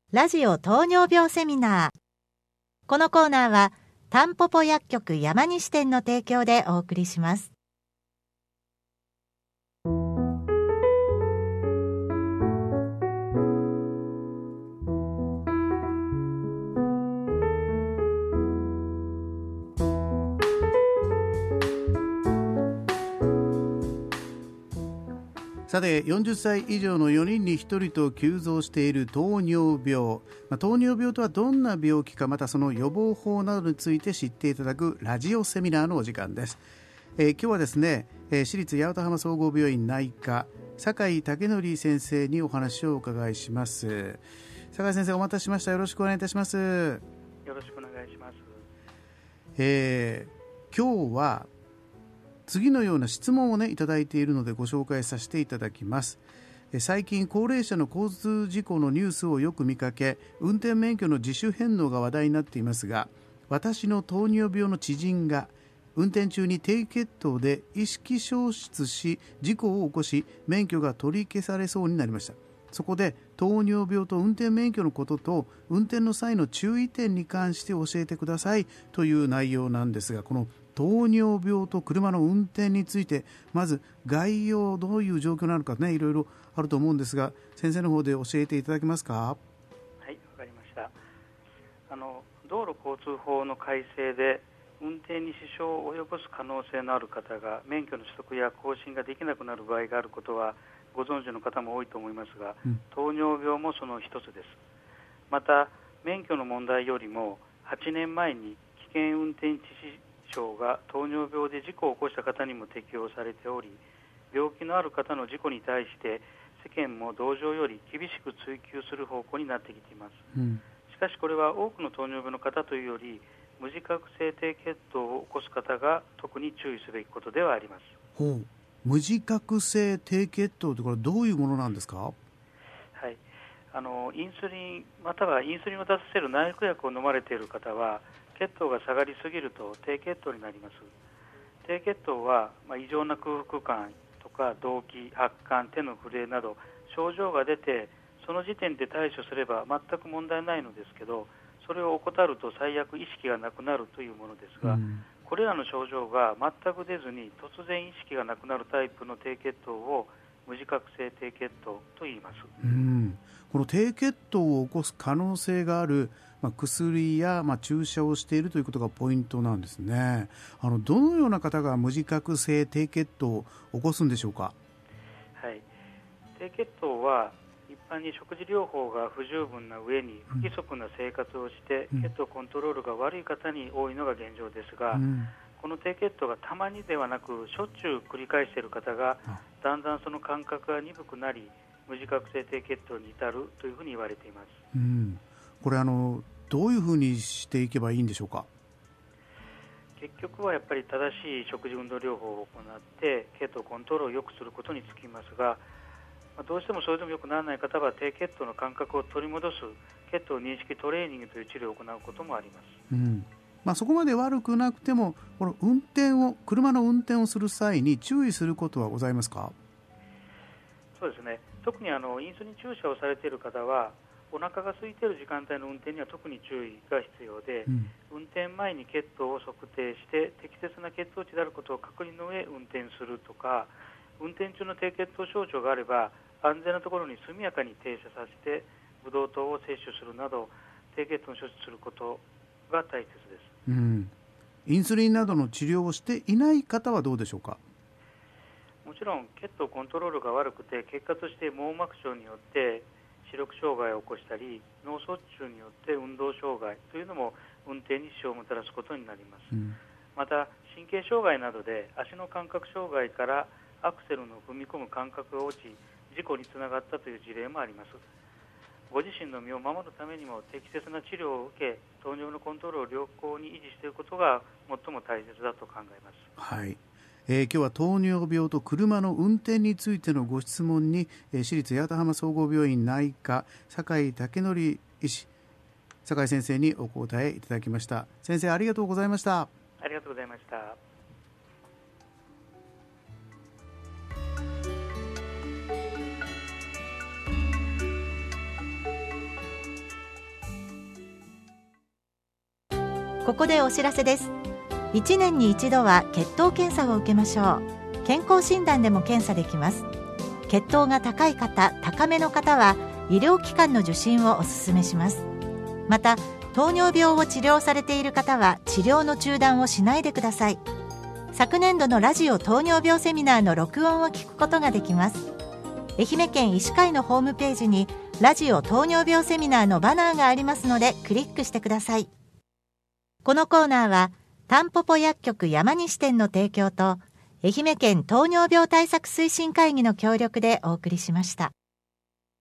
ラジオ糖尿病セミナー。このコーナーはタンポポ薬局山西店の提供でお送りします。 さて、40歳以上の4人に1人と急増している糖尿病。糖尿病とはどんな病気か、またその予防法などについて知っていただくラジオセミナーのお時間です。今日はですね、私立八幡浜総合病院内科酒井武則先生にお話をお伺いします。酒井先生、お待たせしました。よろしくお願いいたします。 よろしくお願いします。 今日は次のような質問をいただいているのでご紹介させていただきます。最近高齢者の交通事故のニュースをよく見かけ、運転免許の自主返納が話題になっていますが、私の糖尿病の知人が運転中に低血糖で意識消失し事故を起こし、免許が取り消されそうになりました。そこで糖尿病と運転免許のことと運転の際の注意点に関して教えてくださいという内容なんですが、この糖尿病と車の運転について、まず概要、どういう状況なのかね、いろいろあると思うんですが、先生の方で教えていただけますか。 はい、わかりました。道路交通法の改正で運転に支障を及ぼす可能性のある方が免許の取得や更新ができなくなる場合があることはご存知の方も多いと思いますが、糖尿病もその一つです。また免許の問題よりも8年前に危険運転致死傷が糖尿病で事故を起こした方にも適用されており、病気のある方の事故に対して世間も同情より厳しく追及する方向になってきています。しかしこれは多くの糖尿病の方というより、無自覚性低血糖を起こす方が特に注意すべきことではあります。 無自覚性低血糖というのはどういうものなんですか。 はい、インスリンまたはインスリンを出させる内服薬を飲まれている方は血糖が下がりすぎると低血糖になります。低血糖は、異常な空腹感とか動悸、発汗、手の震えなど症状が出て、その時点で対処すれば全く問題ないのですけど、それを怠ると最悪意識がなくなるというものですが、これらの症状が全く出ずに突然意識がなくなるタイプの低血糖を無自覚性低血糖と言います。 この低血糖を起こす可能性がある薬や注射をしているということがポイントなんですね。どのような方が無自覚性低血糖を起こすんでしょうか。 はい、低血糖は一般に食事療法が不十分な上に不規則な生活をして、血糖コントロールが悪い方に多いのが現状ですが、この低血糖がたまにではなくしょっちゅう繰り返している方がだんだんその感覚が鈍くなり、無自覚性低血糖に至るというふうに言われています。 これどういうふうにしていけばいいんでしょうか。 結局はやっぱり正しい食事運動療法を行って血糖コントロールを良くすることにつきますが、どうしてもそれでも良くならない方は低血糖の感覚を取り戻す血糖認識トレーニングという治療を行うこともあります。 そこまで悪くなくても、この車の運転をする際に注意することはございますか。 そうですね、特にインスリン注射をされている方はお腹が空いている時間帯の運転には特に注意が必要で、運転前に血糖を測定して適切な血糖値であることを確認の上運転するとか、運転中の低血糖症状があれば安全なところに速やかに停車させてブドウ糖を摂取するなど低血糖を処置することが大切です。 インスリンなどの治療をしていない方はどうでしょうか。 もちろん血糖コントロールが悪くて結果として網膜症によって視力障害を起こしたり、脳卒中によって運動障害というのも運転に支障をもたらすことになります。また神経障害などで足の感覚障害からアクセルの踏み込む感覚が落ち事故につながったという事例もあります。ご自身の身を守るためにも適切な治療を受け、糖尿のコントロールを良好に維持していくことが最も大切だと考えます。 はい、今日は糖尿病と車の運転についてのご質問に、私立八幡浜総合病院内科酒井武則医師、酒井先生にお答えいただきました。先生、ありがとうございました。 ありがとうございました。 ここでお知らせです。1年に一度は血糖検査を受けましょう。健康診断でも検査できます。血糖が高い方、高めの方は医療機関の受診をお勧めします。また糖尿病を治療されている方は治療の中断をしないでください。昨年度のラジオ糖尿病セミナーの録音を聞くことができます。愛媛県医師会のホームページにラジオ糖尿病セミナーのバナーがありますのでクリックしてください。このコーナーはタンポポ薬局山西店の提供と愛媛県糖尿病対策推進会議の協力でお送りしました。